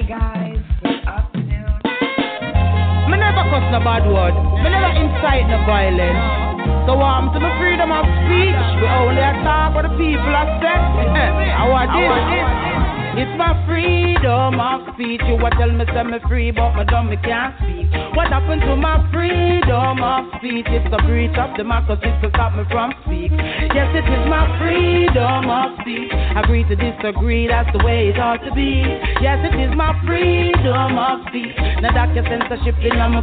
guys. Good afternoon. Me never cuss no bad word. Me never incite no violence. So I'm to the freedom of speech. We only talk what the people are said. I want this. It's my freedom of speech. You what tell me say me free, but me dumb me can't speak. What happened to my freedom of speech? It's a breach of democracy to stop me from speak. Yes, it is my freedom of speech. Agree to disagree, that's the way it ought to be. Yes, it is my freedom of speech. Now that your censorship in my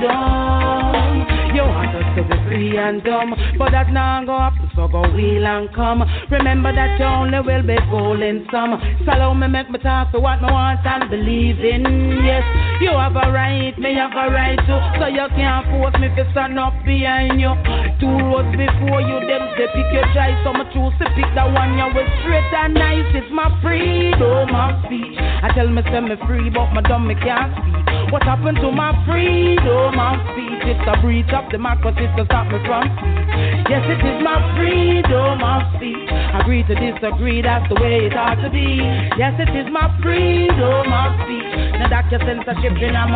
freedom. You want us to be free and dumb, but that now go up, so go wheel and come. Remember that you only will be fooling some. So allow me make me talk for what me want and believe in. Yes, you have a right, me have a right too. So you can't force me to stand up behind you. Two roads before you, them say pick your choice. So me choose to pick that one you with straight and nice. It's my freedom of speech. I tell me say me free, but me dumb me can't speak. What happened to my freedom of speech? It's a breach of democracy to stop me from speech. Yes, it is my freedom of speech. Agree to disagree, that's the way it ought to be. Yes, it is my freedom of speech. Now that your censorship in my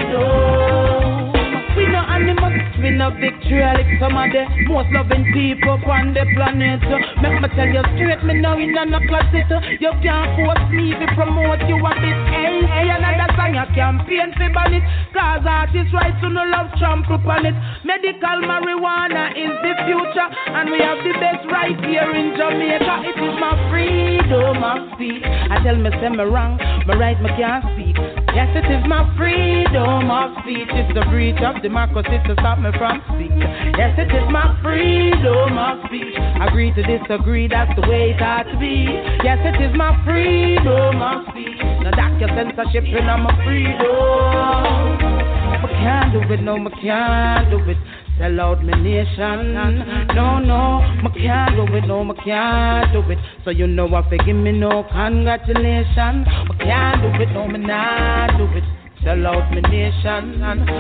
freedom. We no animals, we no victual. Some of the most loving people on the planet. Make me tell you straight, me now in a closet. You can't force me to promote you a bit. Hey, another song you campaign for ban it. Cause artists' rights to no love trample upon it. Medical marijuana is the future, and we have the best right here in Jamaica. It is my freedom of speech. I tell me say me wrong, me right me can't speak. Yes, it is my freedom of speech. It's the breach of democracy to stop me from speaking. Yes, it is my freedom of speech. Agree to disagree, that's the way it ought to be. Yes, it is my freedom of speech. Now that your censorship and I'm a freedom. I can't do it, no, I can't do it. Sell out my nation. No, I can't do it, no, I can't do it. So you know I give me no congratulations. I can't do it, no, I not do it. Sell out my nation.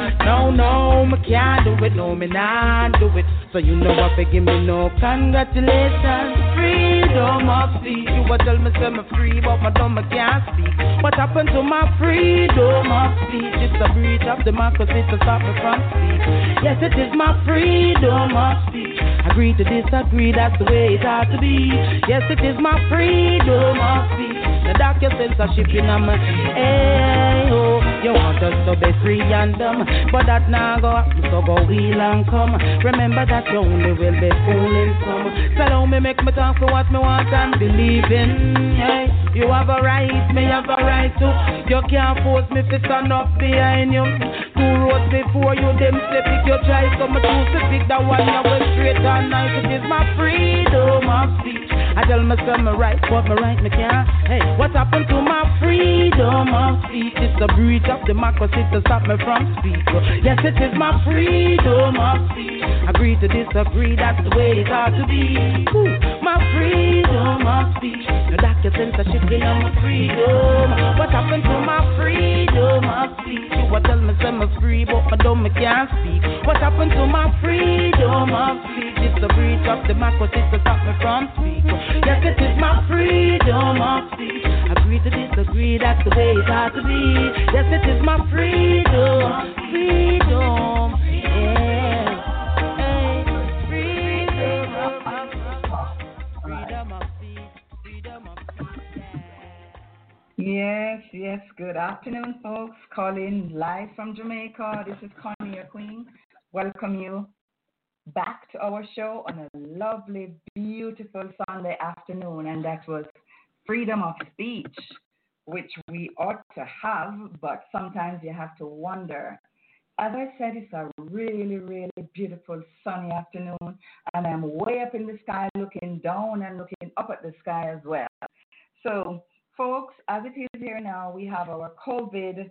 No, I can't do it, no, me not do it. So you know I give me no congratulations. Freedom of speech. You will tell me say me free, but my dumb I can't speak. What happened to my freedom of speech? It's a breach of democracy to stop me from speak. Yes, it is my freedom of speech. Agree to disagree, that's the way it ought to be. Yes, it is my freedom of speech. The dark your censorship in my hey, oh. You want us to be free and dumb, but that now go up, so go wheel and come. Remember that you only will be fooling some. So allow me make me talk for what me want and believe in. Hey, you have a right, me have a right too. You can't force me to stand up behind you. Two roads before you, them say pick your choice. So me choose to pick that one you will straight and nice. It is my freedom of speech. I tell myself me right, but me right me can't. Hey, what happened to my freedom of speech? It's a breach of democracy to stop me from speak. Yes, it is my freedom of speech. Agree to disagree, that's the way it ought to be. Ooh, my freedom of speech. No doctor censorship in my freedom. What happened to my freedom of speech? You will tell me say me free, but my dumb me can't speak. What happened to my freedom of speech? It's a breach of democracy to stop me from speak. Yes, it is my freedom of speech. Agree to disagree, that's the way it ought to be. Yes, it is my freedom, freedom, yeah. Hey, freedom of speech, freedom of speech, yeah. Yes, good afternoon, folks. Calling live from Jamaica. This is Connie, your queen. Welcome you back to our show on a lovely, beautiful Sunday afternoon, and that was freedom of speech, which we ought to have, but sometimes you have to wonder. As I said, it's a really, really beautiful sunny afternoon, and I'm way up in the sky looking down and looking up at the sky as well. So, folks, as it is here now, we have our COVID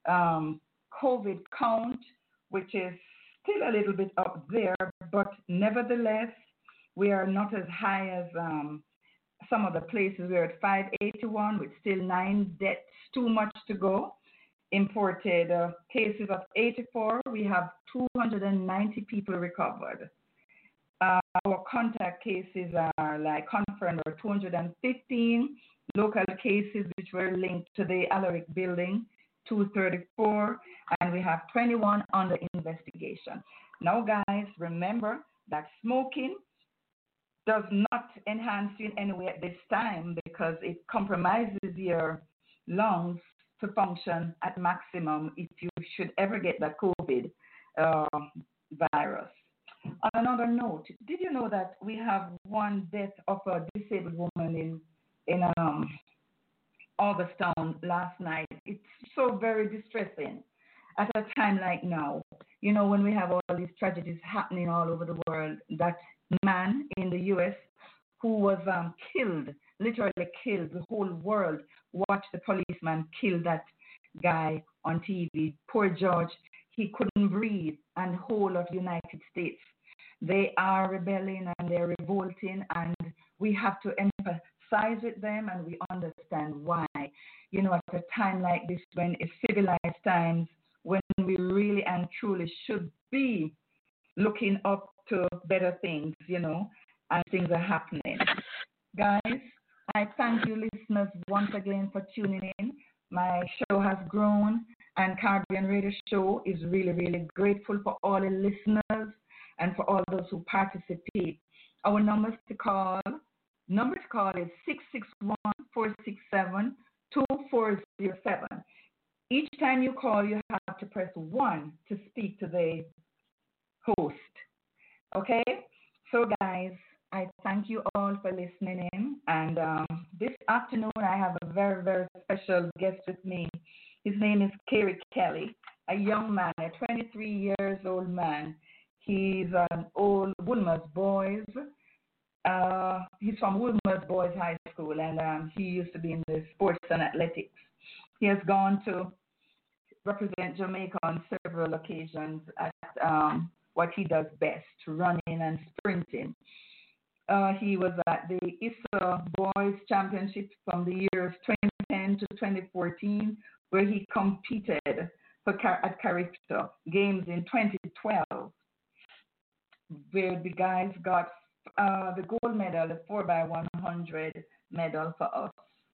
count, which is still a little bit up there, but nevertheless, we are not as high as some of the places. We're at 581 with still 9 deaths, too much to go. Imported cases of 84. We have 290 people recovered. Our contact cases are like confirmed are 215. local cases which were linked to the Alaric building, 234, and we have 21 under investigation. Now, guys, remember that smoking does not enhance you in any way at this time because it compromises your lungs to function at maximum if you should ever get the COVID virus. On another note, did you know that we have one death of a disabled woman in Augustown last night? It's so very distressing at a time like now. You know, when we have all these tragedies happening all over the world, that man in the U.S. who was killed, literally killed, the whole world watched the policeman kill that guy on TV. Poor George, he couldn't breathe, and the whole of the United States. They are rebelling and they're revolting, and we have to empathize with them, and we understand why. You know, at a time like this, when it's civilized times, when we really and truly should be looking up to better things, you know, and things are happening. Guys, I thank you listeners once again for tuning in. My show has grown, and Caribbean Radio Show is really, really grateful for all the listeners and for all those who participate. Our number to call is 661-467-2407. Each time you call, you have to press 1 to speak to the host. Okay? So, guys, I thank you all for listening in. And this afternoon, I have a very, very special guest with me. His name is Kerry Kelly, a young man, a 23 years old man. He's an old Woolmer's Boys. He's from Woolmer's Boys High School, and he used to be in the sports and athletics. He has gone to represent Jamaica on several occasions at what he does best, running and sprinting. He was at the ISA Boys Championship from the years 2010 to 2014, where he competed at Carifto Games in 2012, where the guys got the gold medal, the 4x100 medal for us.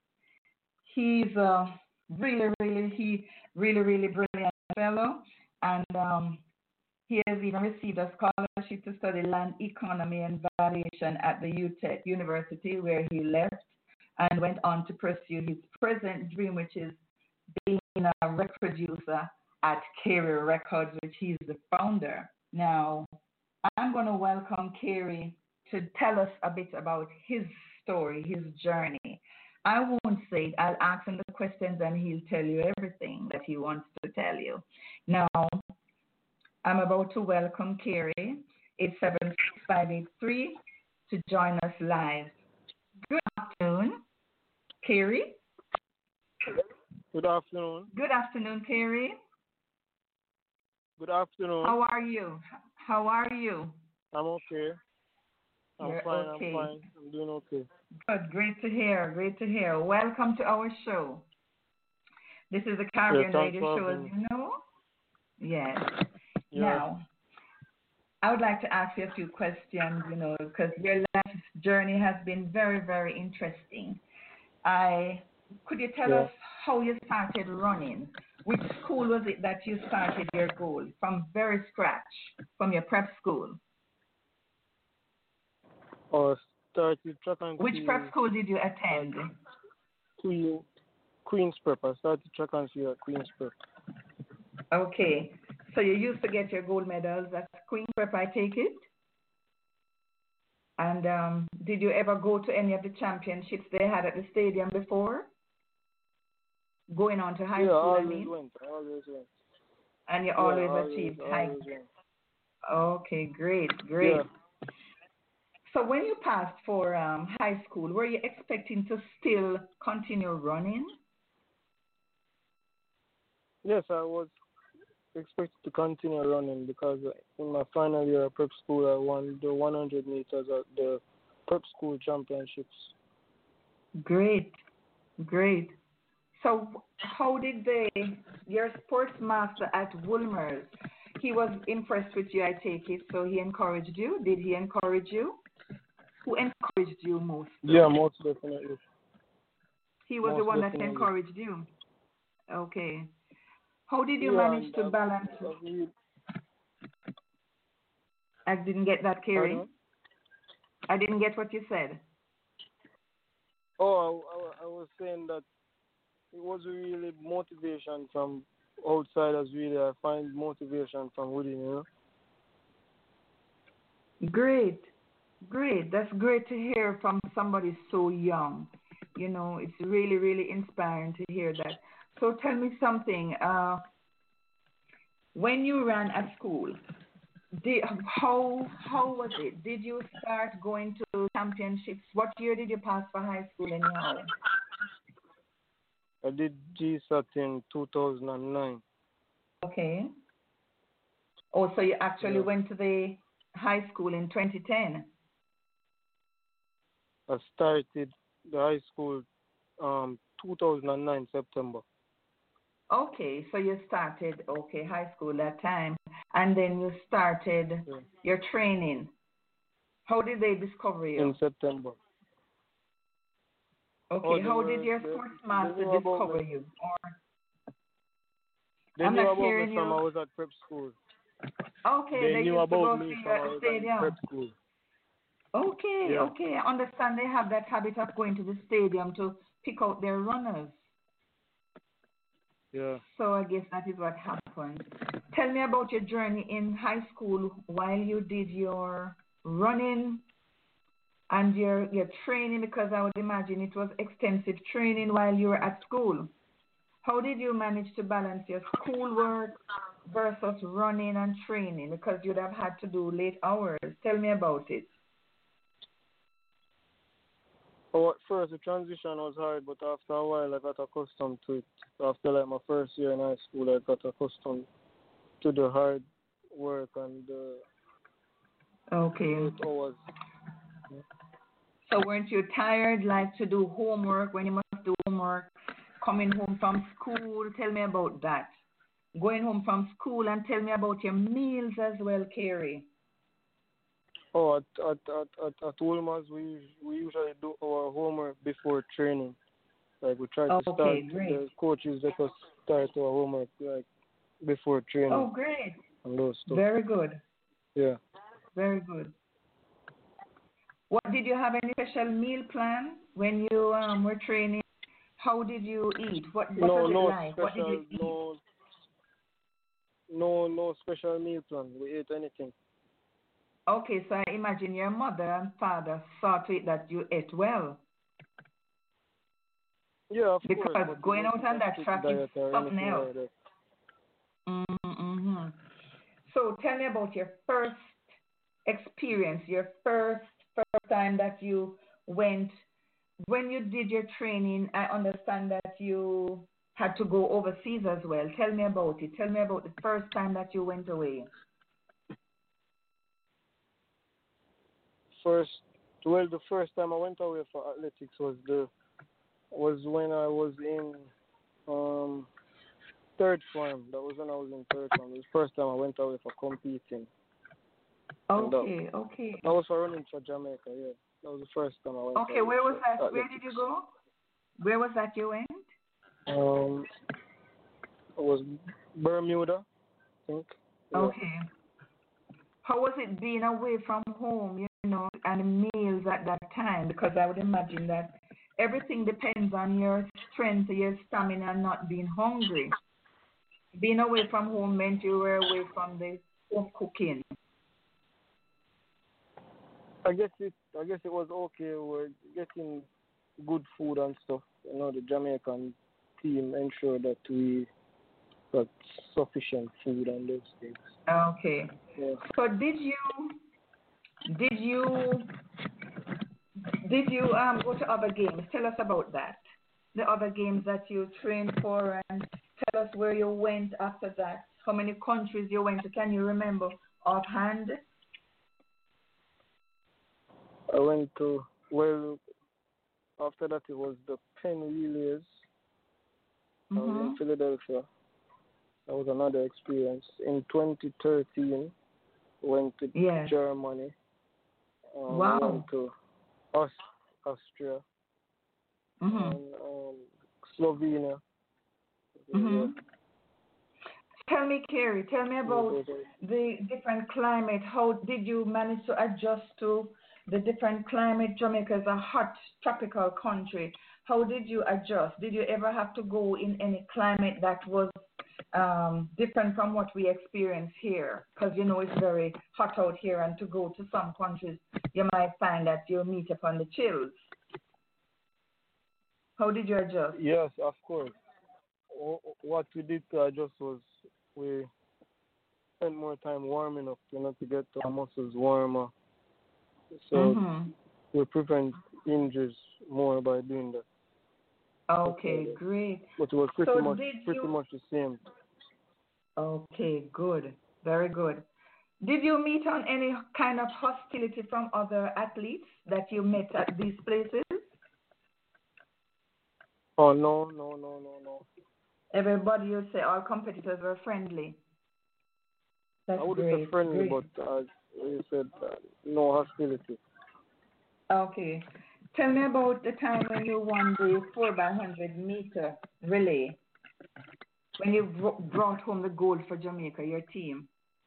He's really brilliant fellow, and he has even received a scholarship to study land economy and valuation at the UTEC University, where he left and went on to pursue his present dream, which is being a record producer at Kerry Records, which he's the founder. Now, I'm going to welcome Kerry to tell us a bit about his story, his journey. I won't say it. I'll ask him the questions and he'll tell you everything that he wants to tell you. Now, I'm about to welcome Kerry. It's 76583 to join us live. Good afternoon, Kerry. Good afternoon. Good afternoon, Kerry. Good afternoon. How are you? How are you? I'm okay. You're fine. Okay. I'm fine. I'm doing okay. Good. Great to hear. Great to hear. Welcome to our show. This is the Caribbean Radio Show, as you know. Yes. Yeah. Now, I would like to ask you a few questions, you know, because your life journey has been very, very interesting. Could you tell us how you started running? Which school was it that you started your goal from very scratch, from your prep school? Started track and Which field. prep school did you attend? Queen's Prep. I started track and field at Queen's Prep. Okay. So you used to get your gold medals at Queen's Prep, I take it? And did you ever go to any of the championships they had at the stadium before? Going on to high school, I mean? I always went. And you always achieved high. Okay, great. Yeah. So when you passed for high school, were you expecting to still continue running? Yes, I was expected to continue running because in my final year of prep school, I won the 100 meters at the prep school championships. Great. So how did your sports master at Woolmer's, he was impressed with you, I take it, so he encouraged you? Did he encourage you? Who encouraged you most? Yeah, most definitely. He was the most one that definitely. encouraged you. Okay. How did you Yeah, manage and to balance? I didn't get that, Kerry. pardon? I didn't get what you said. Oh, I was saying that it was really motivation from outsiders. Really, I find motivation from within. Great. Great. That's great to hear from somebody so young. It's really, really inspiring to hear that. So tell me something. When you ran at school, how was it? Did you start going to championships? What year did you pass for high school anyhow? I did GSAT in 2009. Okay. Oh, so you actually Yeah. went to the high school in 2010. I started the high school 2009 September. Okay, so you started high school that time, and then you started Yeah. your training. How did they discover you? In September. Okay, They how did your they sports master knew about discover me. you? Or They I'm knew not about me hearing from you. I was at prep school. Okay, They they knew used to about go me see you from at I the was at prep stadium. school. Okay, Yeah. okay, I understand they have that habit of going to the stadium to pick out their runners. Yeah. So I guess that is what happened. Tell me about your journey in high school while you did your running and your training, because I would imagine it was extensive training while you were at school. How did you manage to balance your schoolwork versus running and training? Because you'd have had to do late hours. Tell me about it. Oh, at first the transition was hard, but after a while I got accustomed to it. After like my first year in high school, I got accustomed to the hard work and the Okay. late hours. So weren't you tired, like to do homework when you must do homework? Coming home from school, tell me about that. Going home from school, and tell me about your meals as well, Carrie. Oh, at Wolmer's, we usually do our homework before training. Like we try to start. Okay, great. The coaches let us start our homework like before training Oh, great. and those stuff. Very good. Yeah. Very good. What did you have any special meal plan when you were training? How did you eat? What was it like? What did you eat? No special meal plan. We ate anything. Okay, so I imagine your mother and father saw to it that you ate well. Yeah, of because course. Because going out on that track is something else. Like Mm-hmm. So tell me about your first experience, your first time that you went. When you did your training, I understand that you had to go overseas as well. Tell me about it. Tell me about the first time that you went away. the first time I went away for athletics was when I was in third form. That was when I was in third form. It was the first time I went away for competing. Okay. That was for running for Jamaica, yeah. That was the first time I went away. Okay, where was that? Athletics. Where did you go? Where was that you went? It was Bermuda, I think. Yeah. Okay. How was it being away from home, and meals at that time? Because I would imagine that everything depends on your strength, your stamina, and not being hungry. Being away from home meant you were away from the home cooking. I guess it was okay. We're getting good food and stuff. The Jamaican team ensured that we got sufficient food and those things. Okay. Yeah. So did you go to other games? Tell us about that. The other games that you trained for, and tell us where you went after that. How many countries you went to? Can you remember offhand? I went to, after that it was the Penn Relays. I was in Philadelphia. That was another experience. In 2013, went to Germany. Wow. Went to Austria. And Slovenia. Mm-hmm. Tell me, Carrie, tell me about the different climate. How did you manage to adjust to the different climate? Jamaica is a hot tropical country. How did you adjust? Did you ever have to go in any climate that was different from what we experience here? Because you know it's very hot out here, and to go to some countries, you might find that you meet upon the chills. How did you adjust? Yes, of course. What we did to adjust was we spent more time warming up, to get our muscles warmer. So we prevent injuries more by doing that. Okay, great. But it was pretty much the same. Okay, good. Very good. Did you meet on any kind of hostility from other athletes that you met at these places? Oh, no. Everybody, you say all competitors were friendly. That's I wouldn't say friendly, but as you said, no hostility. Okay. Tell me about the time when you won the 4x100 meter relay, when you brought home the gold for Jamaica, your team.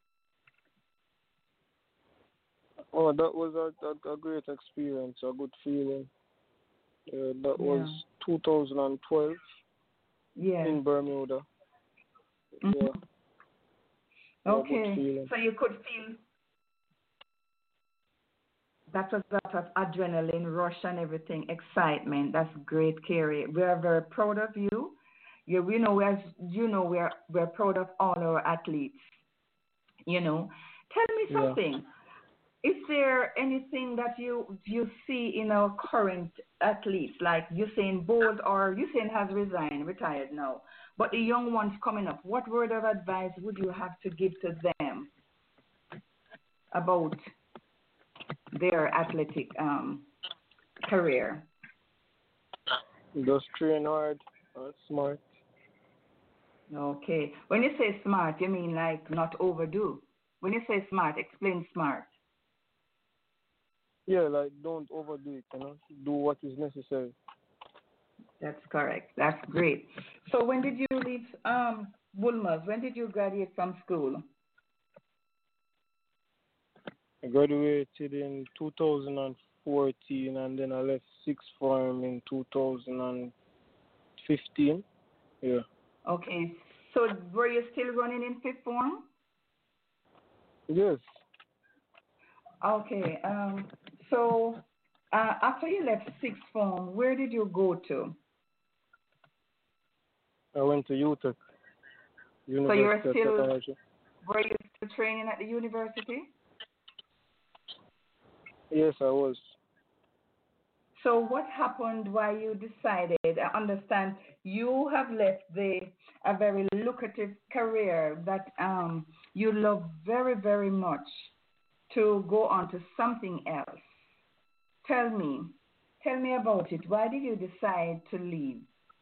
Oh, that was a great experience, a good feeling. That was 2012 in Bermuda. Mm-hmm. Yeah. Okay, so you could feel that was a lot of adrenaline rush and everything, excitement. That's great, Carrie. We are very proud of you. We know, we're proud of all our athletes. Tell me something. Is there anything that you see in our current athletes, like Usain Bolt, or Usain has retired now, but the young ones coming up? What word of advice would you have to give to them about their athletic career? Just train hard, smart. Okay. When you say smart, you mean like not overdo? When you say smart, explain smart. Yeah, like don't overdo it, do what is necessary. That's correct. That's great. So when did you leave Bulmers? When did you graduate from school? I graduated in 2014 and then I left sixth form in 2015. Yeah. Okay. So were you still running in fifth form? Yes. Okay. So after you left sixth form, where did you go to? I went to UTEC, University of Technology. Were you still training at the university? Yes, I was. So what happened why you decided, I understand you have left a very lucrative career that you love very, very much, to go on to something else. Tell me about it. Why did you decide to leave?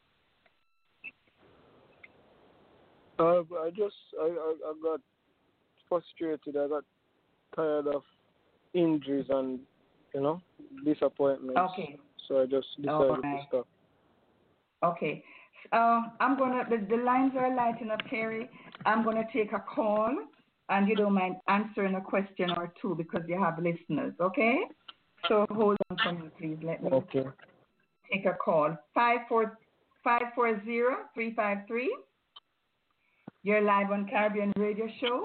I got frustrated. I got tired of injuries and, disappointments. Okay. So I just decided to stop. Okay. The lines are lighting up, Terry. I'm going to take a call, and you don't mind answering a question or two because you have listeners, okay? So hold on for me, please. Let me take a call. 540-353. You're live on Caribbean Radio Show.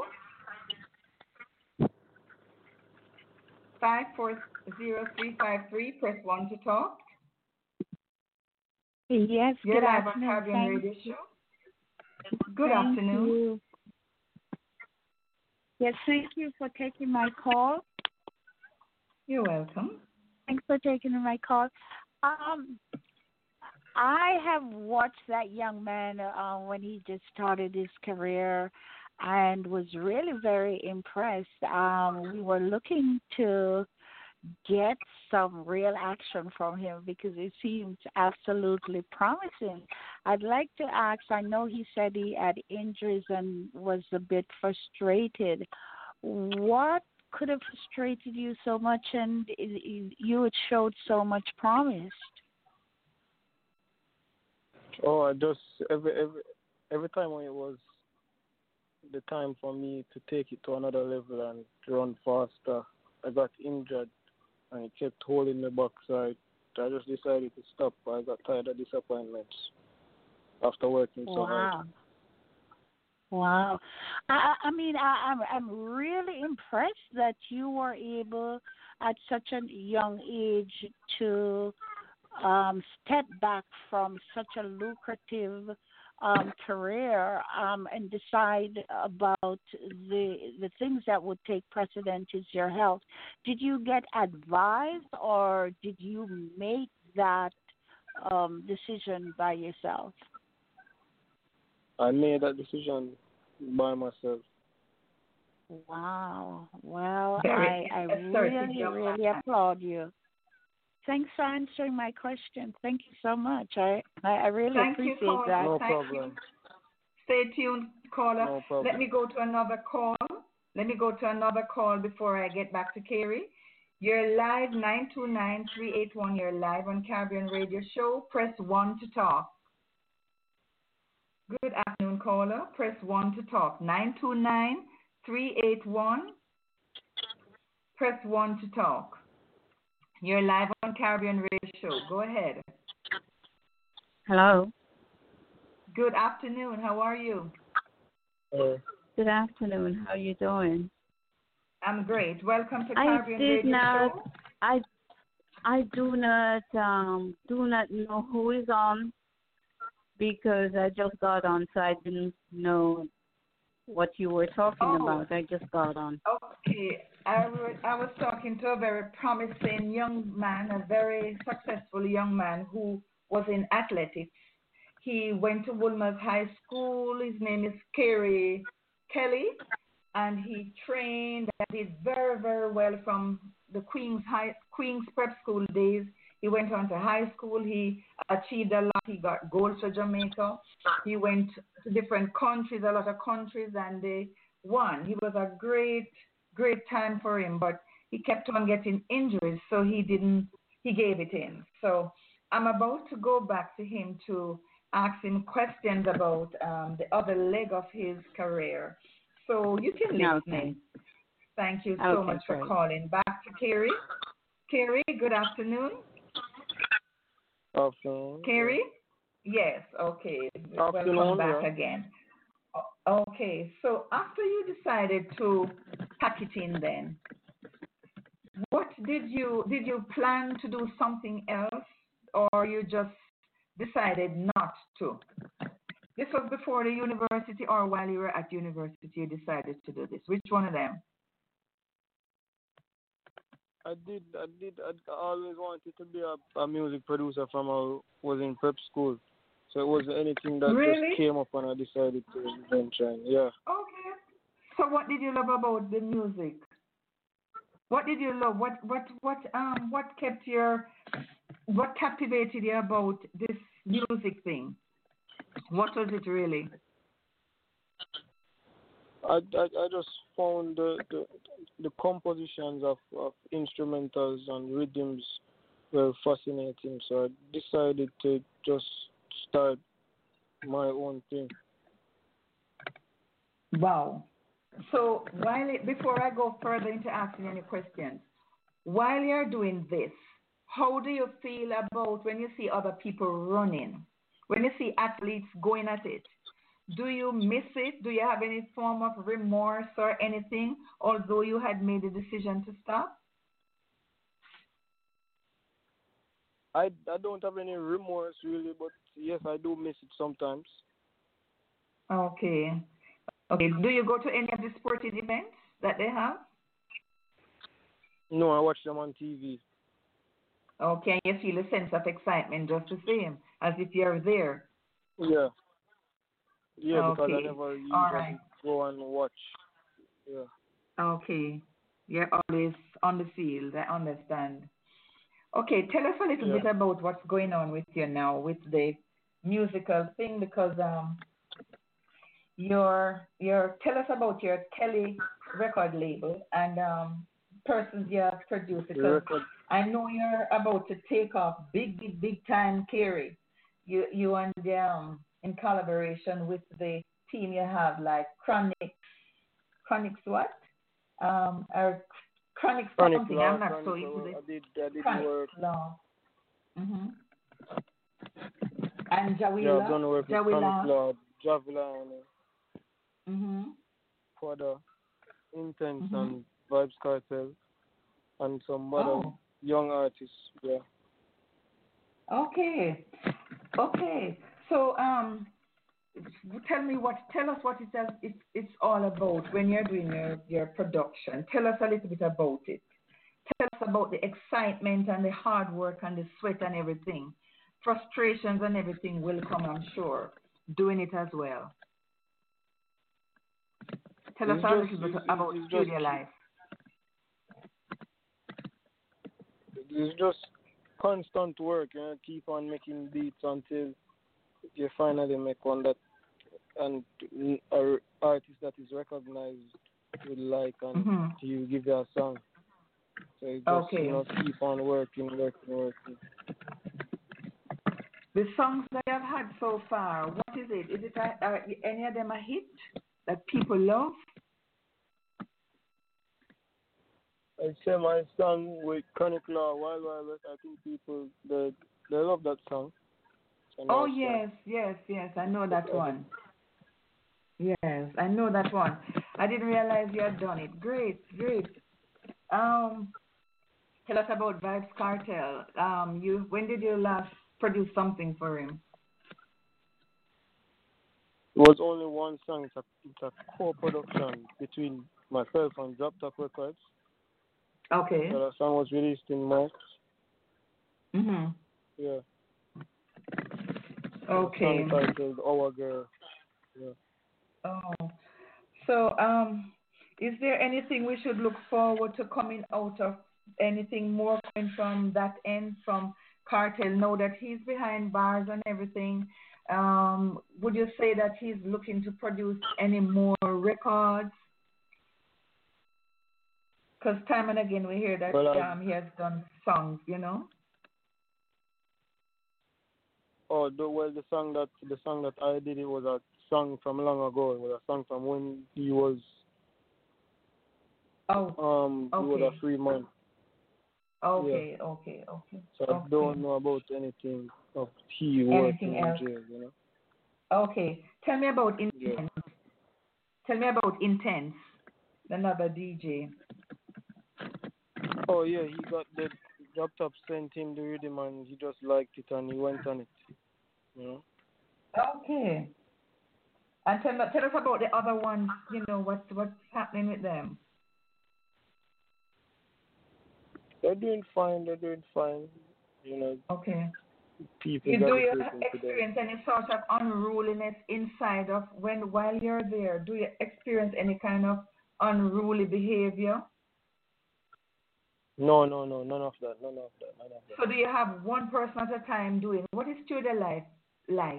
540-353. Press 1 to talk. Yes, You're good live afternoon. on Caribbean Radio Show. Good Thank afternoon. You. Yes, thank you for taking my call. You're welcome. Thanks for taking my call. I have watched that young man when he just started his career and was really very impressed. We were looking to get some real action from him because it seems absolutely promising. I'd like to ask, I know he said he had injuries and was a bit frustrated. What could have frustrated you so much and you had showed so much promise? Oh, I just every time when it was the time for me to take it to another level and run faster, I got injured and it kept holding me back. So I just decided to stop. I got tired of disappointments after working so hard. Wow. I'm really impressed that you were able at such a young age to step back from such a lucrative career and decide about the things that would take precedence is your health. Did you get advice or did you make that decision by yourself? I made that decision by myself. Wow. Well, Very I assertive young really man. applaud you. Thanks for answering my question. Thank you so much. I really Thank you, appreciate caller. that. No Thank problem. you. Stay tuned, caller. No problem. Let me go to another call. Let me go to another call before I get back to Carrie. You're live 929-381. You're live on Caribbean Radio Show. Press 1 to talk. Good afternoon, caller. Press 1 to talk. 929-381. Press 1 to talk. You're live on Caribbean Radio Show. Go ahead. Hello. Good afternoon. How are you? Good afternoon. How are you doing? I'm great. Welcome to I Caribbean did Radio not. Show. I do not know who is on because I just got on, so I didn't know what you were talking about. I just got on. Okay. I was talking to a very promising young man, a very successful young man who was in athletics. He went to Woolmer's High School. His name is Kerry Kelly, and he trained and did very, very well from the Queen's Prep School days. He went on to high school. He achieved a lot. He got gold for Jamaica. He went to different countries, a lot of countries, and they won. He was a great time for him, but he kept on getting injuries, so he gave it in. So I'm about to go back to him to ask him questions about the other leg of his career. So you can listen. Okay. Thank you so much for calling. Back to Carrie. Carrie, good afternoon. Afternoon. Carrie? Yes, okay. Afternoon, Welcome back again. Okay, so after you decided to pack it in then, what did you plan to do something else or you just decided not to? This was before the university or while you were at university you decided to do this? Which one of them? I always wanted to be a music producer from I was in prep school. So it wasn't anything that just came up and I decided to venture in. Yeah. Okay. So what did you love about the music? What did you love? What captivated you about this music thing? What was it really? I just found the compositions of instrumentals and rhythms were fascinating. So I decided to just start my own thing. Wow. So before I go further into asking any questions, while you're doing this, how do you feel about when you see other people running? When you see athletes going at it? Do you miss it? Do you have any form of remorse or anything, although you had made the decision to stop? I don't have any remorse really, but yes, I do miss it sometimes. Okay. Do you go to any of the sporting events that they have? No, I watch them on TV. Okay, you feel a sense of excitement just the same, as if you're there. Yeah. Yeah, okay. Because I never usually go and watch. Yeah. Okay. You're always on the field, I understand. Okay, tell us a little bit about what's going on with you now with the musical thing, because tell us about your Kelly record label and persons you have produced, because I know you're about to take off big time, Carrie. you and in collaboration with the team you have like Chronics what? Or Chronic Chronic something. Law, I'm not Chronic so into Law. this. I did Chronic work. Law. Mhm. And Yeah, I've done work with Chronic Law, Javila, and Mhm. Quada, Intense, Mhm. and Vibes Cartel, and some other young artists. Yeah. Okay. Okay. So tell us what it's all about when you're doing your production. Tell us a little bit about it. Tell us about the excitement and the hard work and the sweat and everything. Frustrations and everything will come, I'm sure, doing it as well. Tell us a little bit about studio life. It's just constant work, keep on making beats until you finally make one that and an artist that is recognized will like and you give you a song. So you just keep on working. The songs that I've had so far, what is it? Is it any of them a hit that people love? I'd say my song with Chronic Law, Wild Wild West, I think people they love that song. Oh yes, I know that one. Yes, I know that one. I didn't realize you had done it. Great. Tell us about Vibes Cartel. When did you last produce something for him? It was only one song. It's a co-production between myself and Drop Top Records. Okay. So that song was released in March. Mhm. Yeah. Okay. The song titled Our Girl. Yeah. Oh. So is there anything we should look forward to coming out of? Anything more coming from that end, from Cartel? Know that he's behind bars and everything. Would you say that he's looking to produce any more records? Because time and again we hear that he has done songs, Oh, the song that I did, it was a song from long ago. It was a song from when he was he was a free man. Okay. So I don't know about anything of he working in jail, Okay. Tell me about Intense. Yeah. Tell me about Intense, another DJ. Oh yeah, he got the Drop Top sent him the rhythm and he just liked it and he went on it. Okay. And tell us about the other ones, what's happening with them. They're doing fine. Okay. People do you experience any sort of unruliness inside of while you're there? Do you experience any kind of unruly behavior? No, none of that. So do you have one person at a time doing? What is studio life like?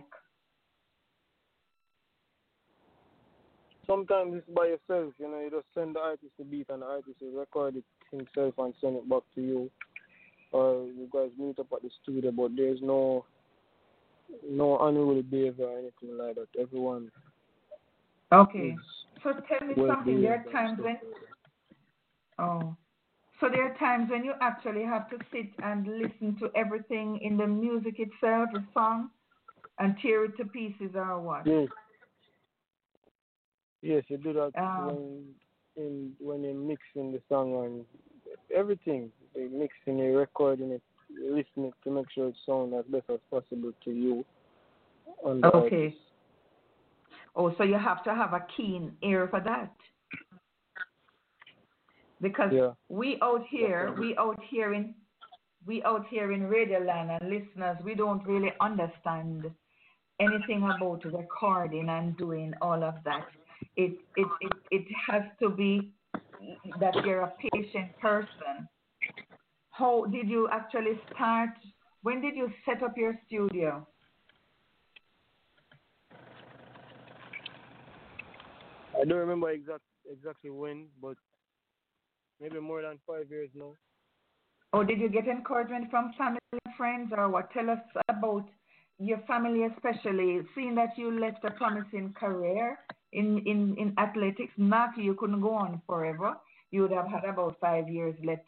Sometimes it's by yourself, you just send the artist the beat and the artist will record it himself and send it back to you. Or you guys meet up at the studio, but there's no unruly behavior or anything like that. Everyone. Okay. So tell me something. There are times when. So there are times when you actually have to sit and listen to everything in the music itself, the song, and tear it to pieces, or what? Yes, you do that when you're mixing the song and everything. You're mixing, you're recording it, you're listening to make sure it sounds as best as possible to you. Okay. Oh, so you have to have a keen ear for that. Because we out here in Radio Land and listeners, we don't really understand anything about recording and doing all of that. It has to be that you're a patient person. How did you actually start? When did you set up your studio? I don't remember exactly when, but maybe more than 5 years now. Or did you get encouragement from family and friends, or what? Tell us about your family, especially, seeing that you left a promising career in athletics, not you couldn't go on forever. You would have had about 5 years left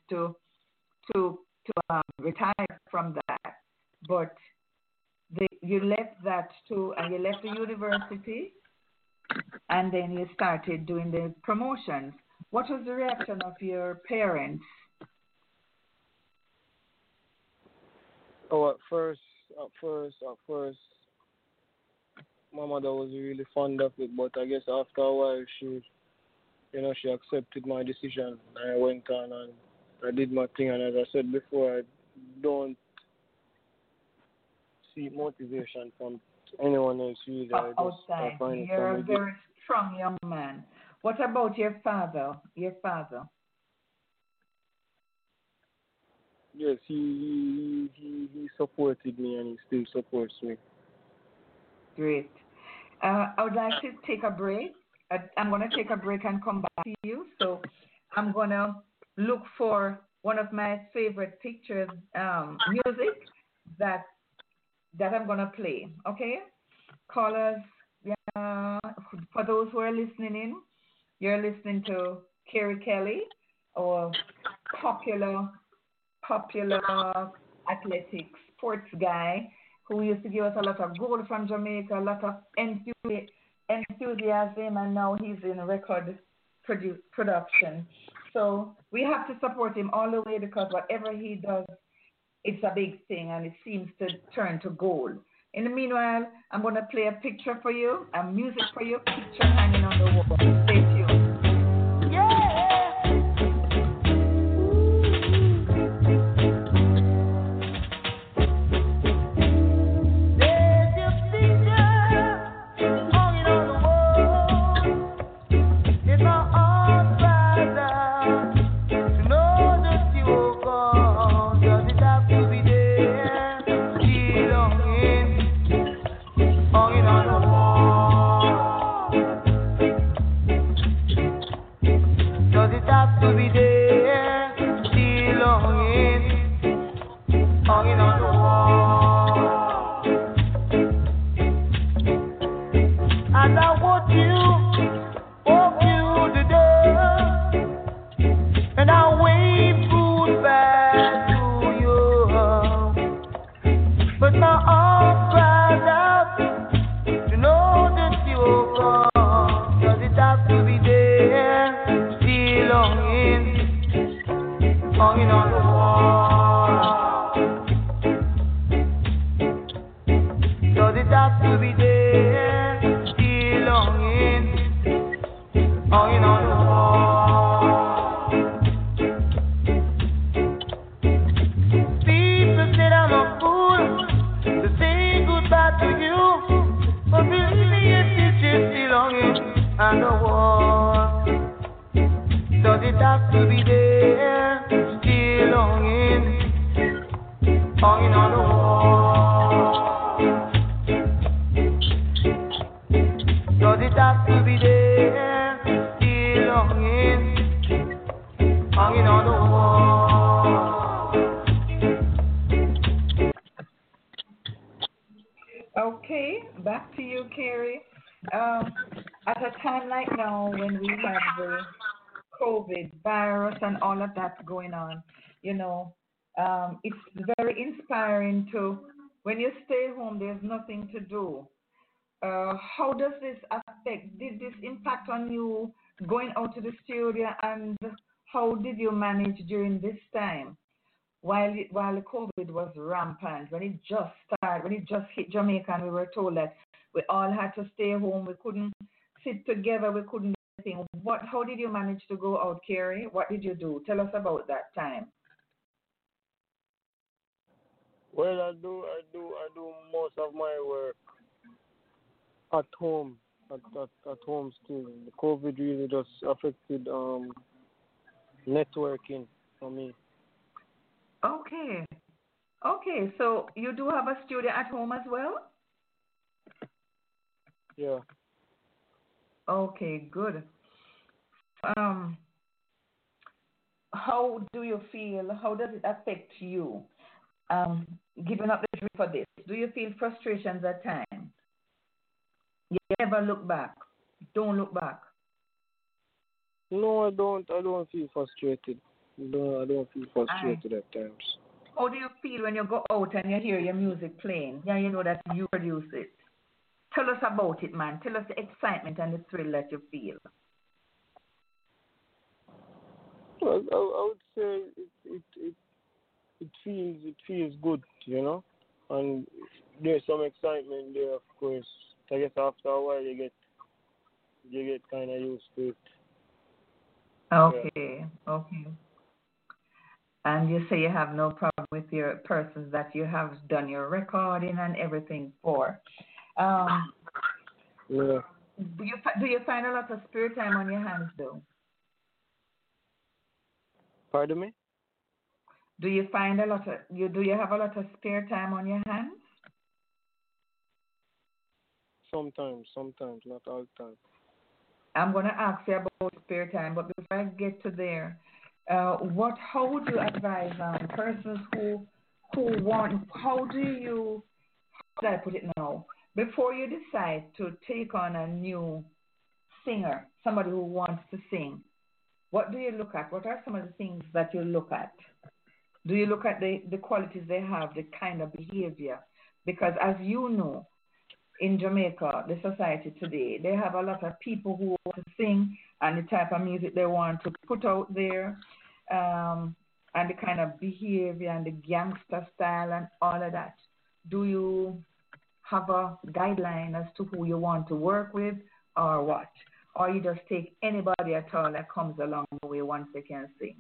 to retire from that. But you left that too, and you left the university, and then you started doing the promotions. What was the reaction of your parents? Oh, at first, my mother was really fond of it, but I guess after a while, she accepted my decision. I went on and I did my thing, and as I said before, I don't see motivation from anyone else either. Outside, you're a very strong young man. What about your father? Yes, he supported me and he still supports me. Great. I would like to take a break. I'm going to take a break and come back to you. So I'm going to look for one of my favorite pictures, music that I'm going to play. Okay? Callers, for those who are listening in, you're listening to Kerry Kelly, our popular athletic sports guy who used to give us a lot of gold from Jamaica, a lot of enthusiasm, and now he's in record production. So we have to support him all the way because whatever he does, it's a big thing and it seems to turn to gold. In the meanwhile, I'm going to play a picture for you, a music for you, picture hanging on the wall. Stay tuned. Okay, back to you, Carrie. At a time like now when we have the COVID virus and all of that going on, it's very inspiring to, when you stay home, there's nothing to do. How does this affect, did this impact on you going out to the studio, and how did you manage during this time? While the COVID was rampant, when it just started, when it just hit Jamaica, and we were told that we all had to stay home, we couldn't sit together, we couldn't do anything. How did you manage to go out, Kerry? What did you do? Tell us about that time. Well, I do most of my work at home, at home still. The COVID really just affected networking for me. Okay, so you do have a studio at home as well? Yeah. Okay, good. How do you feel? How does it affect you? giving up the dream for this? Do you feel frustrations at times? You never look back. Don't look back. No, I don't. I don't feel frustrated. No, I don't feel frustrated at times. How do you feel when you go out and you hear your music playing? Yeah, you know that you produce it. Tell us about it, man. Tell us the excitement and the thrill that you feel. Well, I would say it feels good, you know, and there's some excitement there, of course. I guess after a while you get kind of used to it. Okay, yeah. Okay. And you say you have no problem with your persons that you have done your recording and everything for. Yeah. Do you find a lot of spare time on your hands, though? Pardon me? Do you find do you have a lot of spare time on your hands? Sometimes, not all the time. I'm going to ask you about spare time, but before I get to there, how would you advise persons who want, how do I put it now? Before you decide to take on a new singer, somebody who wants to sing, what do you look at? What are some of the things that you look at? Do you look at the qualities they have, the kind of behavior? Because as you know, in Jamaica, the society today, they have a lot of people who want to sing and the type of music they want to put out there, and the kind of behavior and the gangster style and all of that. Do you have a guideline as to who you want to work with or what? Or you just take anybody at all that comes along the way once they can sing?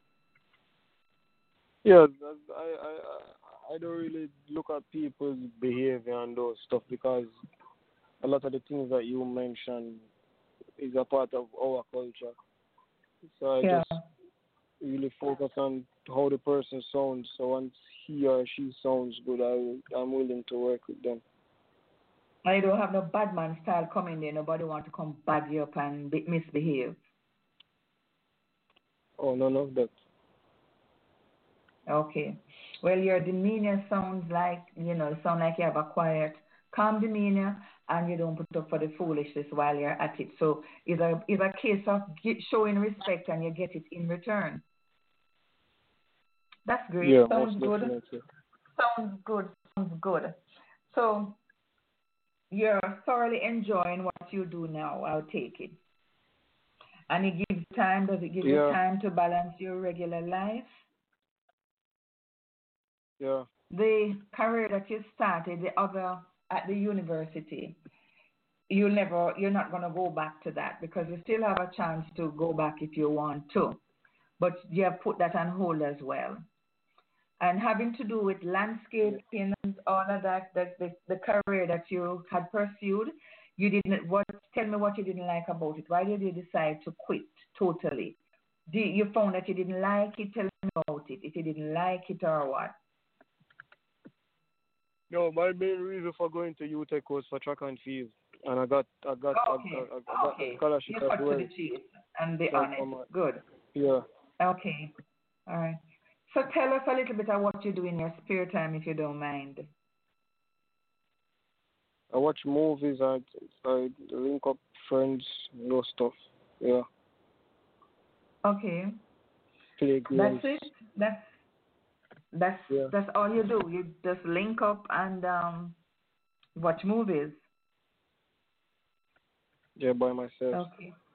Yeah, I don't really look at people's behavior and those stuff because a lot of the things that you mentioned is a part of our culture. So I just really focus on how the person sounds. So once he or she sounds good, I'm willing to work with them. I don't have no bad man style coming there. Nobody want to come bad you up and misbehave. Oh, none of that. Okay. Well, your demeanor sounds like, you have a quiet, calm demeanor, and you don't put up for the foolishness while you're at it. So it's a case of showing respect and you get it in return. That's great. Yeah, sounds most good. definitely. Sounds good. So you're thoroughly enjoying what you do now, I'll take it. And it gives time, does it give you time to balance your regular life? Yeah. The career that you started, the other at the university, you're not going to go back to that because you still have a chance to go back if you want to. But you have put that on hold as well. And having to do with landscaping and all of that, the career that you had pursued, tell me what you didn't like about it. Why did you decide to quit totally? You found that you didn't like it? Tell me about it. If you didn't like it or what? No, my main reason for going to UTech was for track and field, and I got a scholarship as well. To the chase and be honest. Good. Yeah. Okay. All right. So tell us a little bit of what you do in your spare time, if you don't mind. I watch movies. I link up friends, those stuff. Yeah. Okay. Play games. That's it. That's all you do. You just link up and watch movies. Yeah, by myself.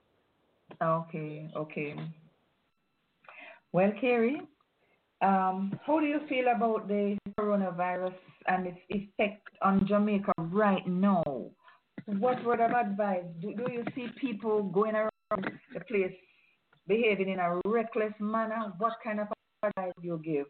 Okay. Well, Carrie, how do you feel about the coronavirus and its effect on Jamaica right now? What word of advice do you see people going around the place behaving in a reckless manner? What kind of advice do you give?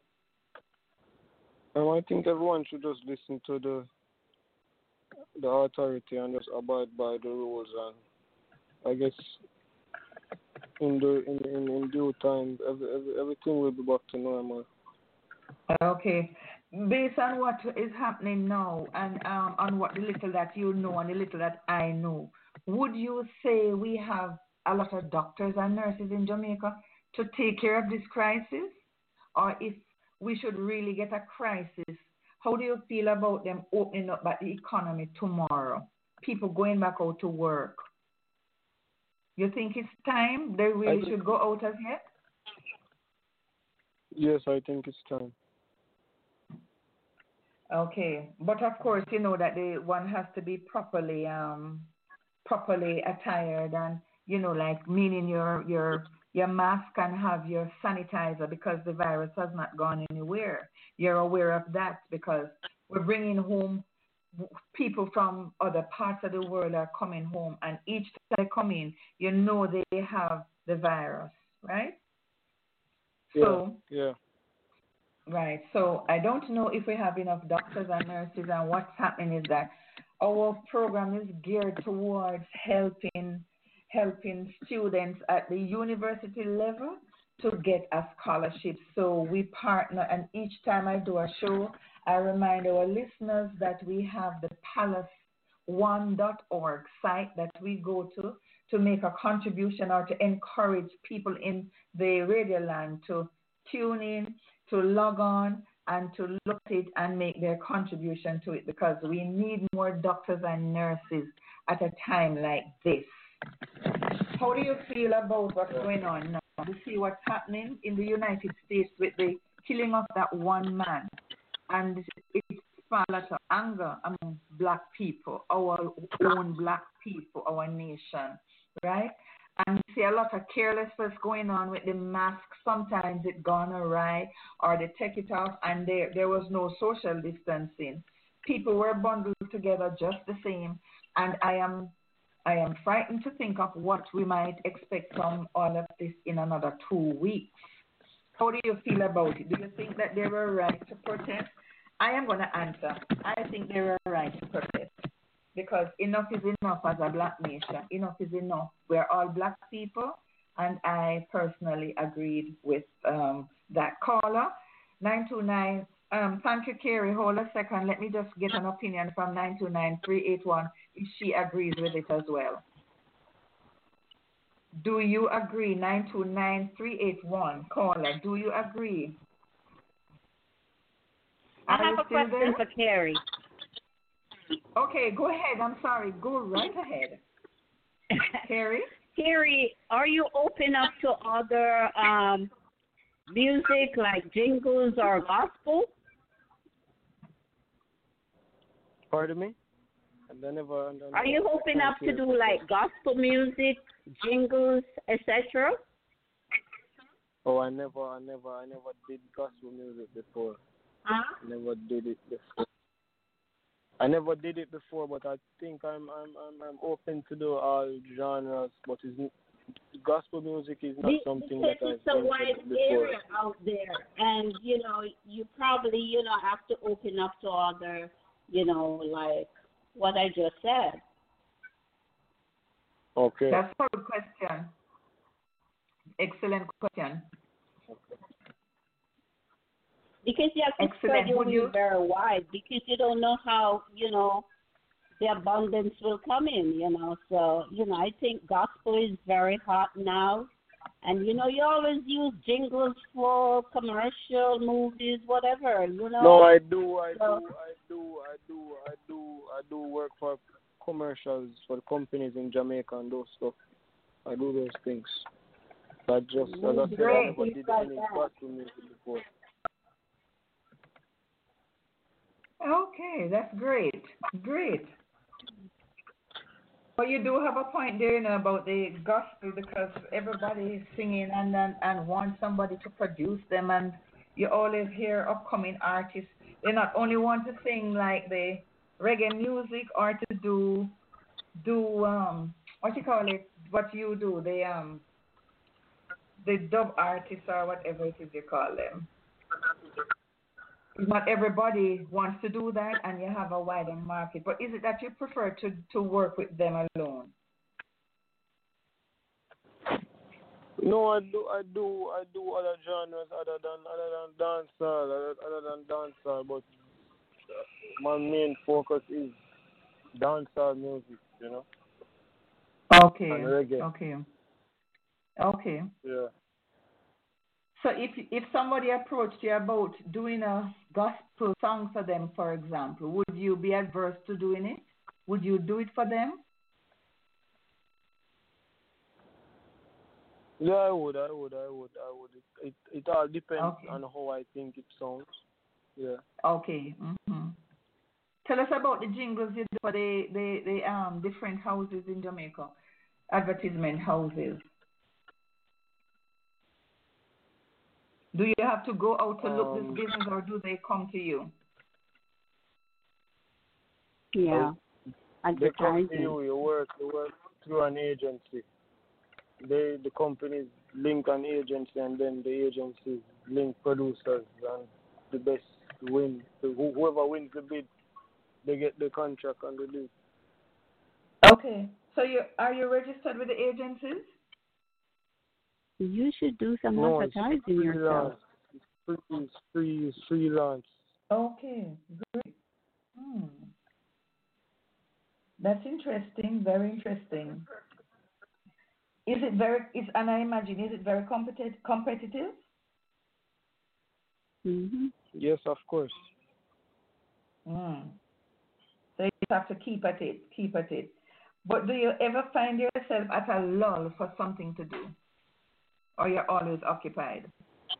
I think everyone should just listen to the authority and just abide by the rules, and I guess in due time everything will be back to normal. Okay. Based on what is happening now and on what the little that you know and the little that I know, would you say we have a lot of doctors and nurses in Jamaica to take care of this crisis? Or if we should really get a crisis. How do you feel about them opening up the economy tomorrow? People going back out to work. You think it's time they really should go out as yet? Yes, I think it's time. Okay, but of course, you know that the one has to be properly attired, and like meaning your mask and have your sanitizer because the virus has not gone anywhere. You're aware of that because we're bringing home people from other parts of the world are coming home, and each time they come in, they have the virus, right? Yeah. Right. So I don't know if we have enough doctors and nurses, and what's happening is that our program is geared towards helping students at the university level to get a scholarship. So we partner, and each time I do a show, I remind our listeners that we have the palace1.org site that we go to make a contribution or to encourage people in the radio land to tune in, to log on, and to look at it and make their contribution to it, because we need more doctors and nurses at a time like this. How do you feel about what's going on now? You see what's happening in the United States with the killing of that one man, and it's sparked a lot of anger among black people, our own black people, our nation, right? And you see a lot of carelessness going on with the mask. Sometimes it gone awry, or they take it off, and there was no social distancing. People were bundled together just the same, and I am frightened to think of what we might expect from all of this in another 2 weeks. How do you feel about it? Do you think that they were right to protest? I am going to answer. I think they were right to protest, because enough is enough as a black nation. Enough is enough. We're all black people, and I personally agreed with that caller. 929, thank you, Carrie. Hold a second. Let me just get an opinion from 929-381 if she agrees with it as well. Do you agree? 929-381, caller, do you agree? I have a question for Carrie. Okay, go ahead. I'm sorry. Go right ahead. Carrie? Carrie, are you open up to other music like jingles or gospel? Pardon me? Are you open up to do like gospel music, jingles, etc.? Oh, I never did gospel music before. Huh? I never did it before, but I think I'm open to do all genres. But gospel music is not something that I've It's a wide area out there, and you probably have to open up to other, like what I just said. Okay. That's a good question. Excellent question. Okay. Because you have to spread your wings very wide, because you don't know how, the abundance will come in, So, I think gospel is very hot now. And, you always use jingles for commercial, movies, whatever, No, I do work for commercials for companies in Jamaica and those stuff. I do those things. But just, as I said, I never did any gospel music before. Okay, that's great. Great. Well, you do have a point there, about the gospel, because everybody is singing and wants somebody to produce them, and you always hear upcoming artists. They not only want to sing like the reggae music or to do what you call it, what you do, the dub artists or whatever it is you call them. Not everybody wants to do that, and you have a wider market. But is it that you prefer to work with them alone? No, I do other genres other than dancehall, but my main focus is dancehall music, Okay. And reggae. Okay. Yeah. So if somebody approached you about doing a gospel song for them, for example, would you be adverse to doing it? Would you do it for them? Yeah, I would. It all depends Okay. on how I think it sounds. Yeah. Okay. Tell us about the jingles you do for the different houses in Jamaica, advertisement houses. Do you have to go out to look this business, or do they come to you? Yeah. They come to Advertising. you work through an agency. The companies link an agency, and then the agencies link producers, and the best win. So whoever wins the bid, they get the contract and the deal. Okay. So are you registered with the agencies? You should do some No, it's advertising yourself. freelance. It's freelance. Okay, great. That's interesting. Very interesting. Is it and I imagine, is it very competitive? Mhm. Yes, of course. So you have to keep at it. But do you ever find yourself at a lull for something to do? Or you're always occupied?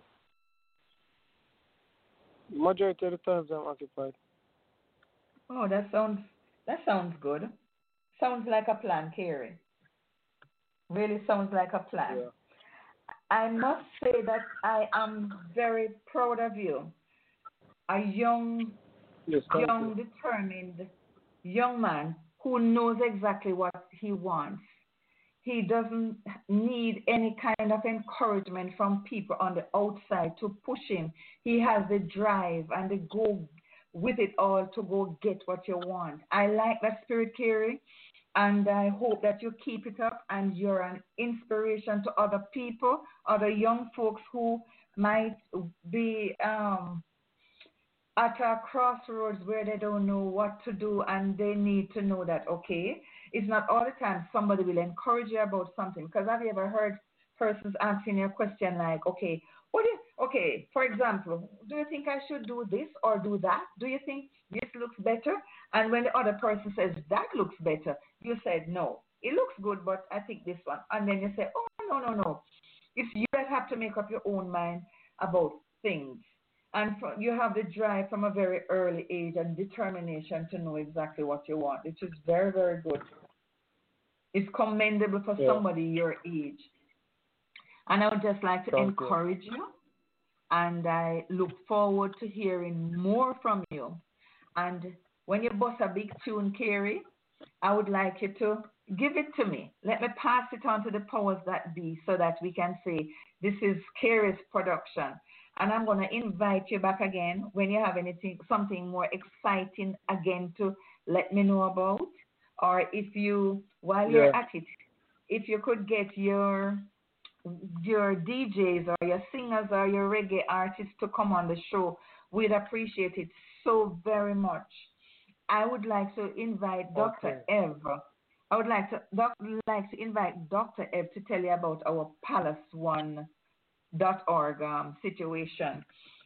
Majority of the times I'm occupied. Oh, that sounds good. Sounds like a plan, Carrie. Really sounds like a plan. Yeah. I must say that I am very proud of you. A young, Yes, thank you. determined young man who knows exactly what he wants. He doesn't need any kind of encouragement from people on the outside to push him. He has the drive and the go with it all to go get what you want. I like that spirit, Carrie, and I hope that you keep it up and you're an inspiration to other people, other young folks who might be at a crossroads where they don't know what to do, and they need to know that, okay, it's not all the time somebody will encourage you about something. Because have you ever heard persons asking you a question like, okay, for example, do you think I should do this or do that? Do you think this looks better? And when the other person says that looks better, you said, no, it looks good, but I think this one. And then you say, oh, no. It's you that have to make up your own mind about things. And you have the drive from a very early age and determination to know exactly what you want, which is very, very good. It's commendable for somebody your age. And I would just like to encourage you, and I look forward to hearing more from you. And when you bust a big tune, Carrie, I would like you to give it to me. Let me pass it on to the powers that be so that we can say this is Carrie's production. And I'm going to invite you back again when you have something more exciting again to let me know about. Or if you, while you're at it, if you could get your DJs or your singers or your reggae artists to come on the show, we'd appreciate it so very much. I would like to invite Dr. Ev. I would like to invite Dr. Ev to tell you about our PalaceOne.org situation.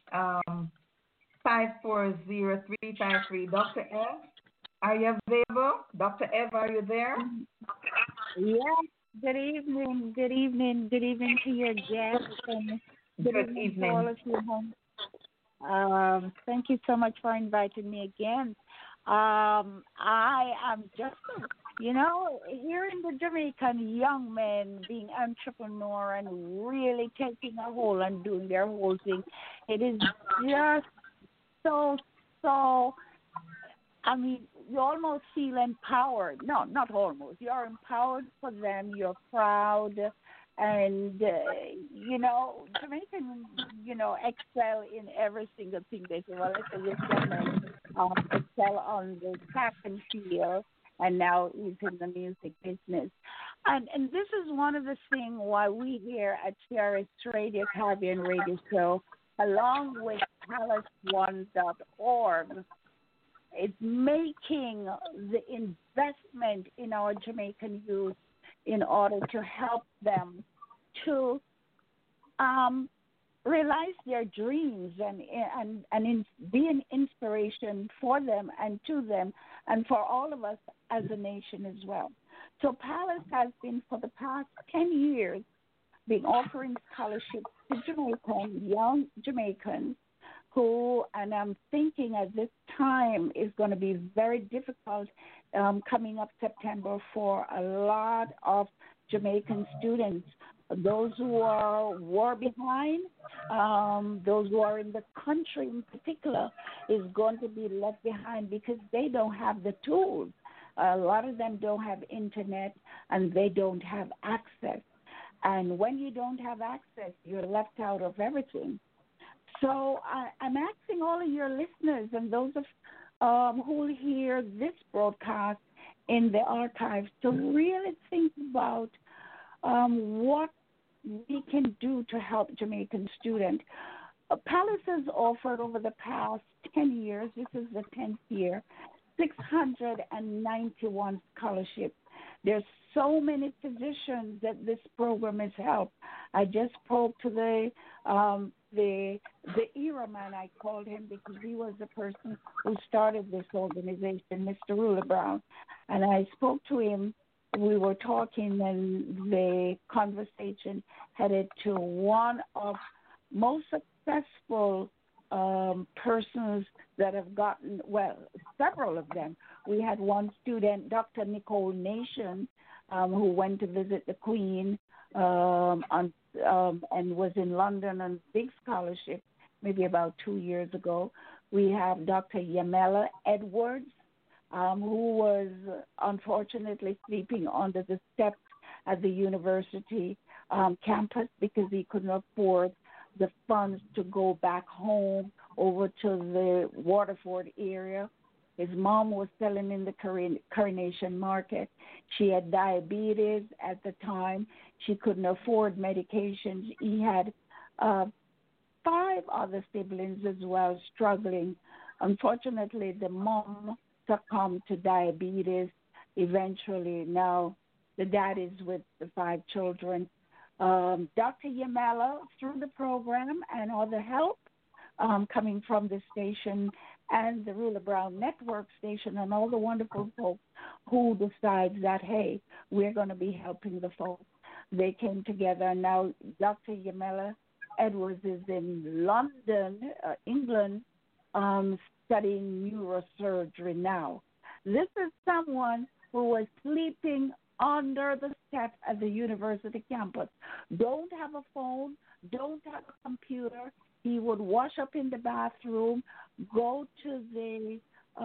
540-353. Dr. Ev, are you available? Dr. Ev, are you there? Yes. Good evening to your guests, and good evening to all of you home. Thank you so much for inviting me again. I am just, hearing the Jamaican young men being entrepreneur and really taking a hold and doing their whole thing. It is just so, I mean, you almost feel empowered. No, not almost. You're empowered for them. You're proud. And, Jamaican, excel in every single thing they say. Well, I say this gentleman excel on the track and field, and now he's in the music business. And this is one of the things why we here at CRS Radio, Caribbean Radio Show, along with PalaceOne.org, it's making the investment in our Jamaican youth in order to help them to realize their dreams and be an inspiration for them and to them and for all of us as a nation as well. So Palace has been for the past 10 years been offering scholarships to Jamaican, young Jamaicans who, and I'm thinking at this time is going to be very difficult coming up September for a lot of Jamaican students. Those who are war behind, those who are in the country in particular, is going to be left behind because they don't have the tools. A lot of them don't have internet and they don't have access. And when you don't have access, you're left out of everything. So I'm asking all of your listeners and those of who will hear this broadcast in the archives to really think about what we can do to help Jamaican students. Palace has offered over the past 10 years, this is the 10th year, 691 scholarships. There's so many positions that this program has helped. I just spoke to the era man, I called him because he was the person who started this organization, Mr. Ruler Brown. And I spoke to him. We were talking, and the conversation headed to one of most successful persons that have gotten, well, several of them. We had one student, Dr. Nicole Nation, who went to visit the Queen and was in London on big scholarship maybe about 2 years ago. We have Dr. Yamela Edwards, who was unfortunately sleeping under the steps at the university campus because he couldn't afford the funds to go back home over to the Waterford area. His mom was selling in the Coronation Market. She had diabetes at the time. She couldn't afford medications. He had 5 other siblings as well struggling. Unfortunately, the mom succumbed to diabetes eventually. Now the dad is with the 5 children. Dr. Yamela, through the program and all the help coming from the station and the Ruler Brown Network station and all the wonderful folks who decide that, hey, we're going to be helping the folks. They came together. Now Dr. Yamela Edwards is in London, England, studying neurosurgery now. This is someone who was sleeping under the steps at the university campus. Don't have a phone, don't have a computer. He would wash up in the bathroom, go to the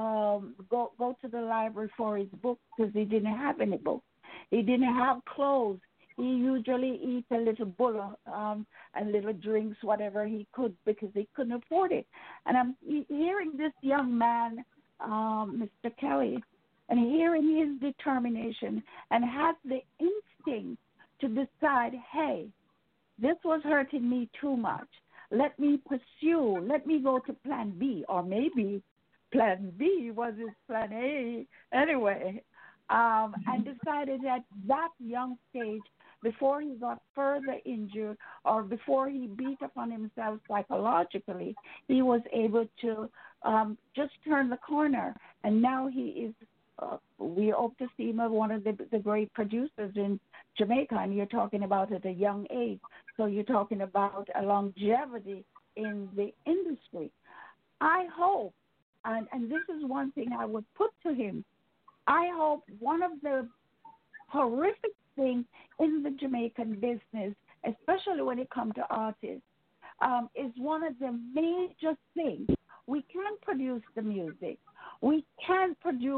library for his books because he didn't have any books. He didn't have clothes. He usually eats a little bulla and little drinks, whatever he could, because he couldn't afford it. And I'm hearing this young man, Mr. Kelly, and hearing his determination and has the instinct to decide, hey, this was hurting me too much. Let me pursue. Let me go to plan B, or maybe plan B was his plan A anyway, and decided at that young stage, before he got further injured or before he beat upon himself psychologically, he was able to just turn the corner. And now he is, we hope to see him as one of the great producers in Jamaica. And you're talking about at a young age. So you're talking about a longevity in the industry. I hope, and this is one thing I would put to him, I hope one of the horrific things in the Jamaican business, especially when it comes to artists, is one of the major things. We can produce the music. We can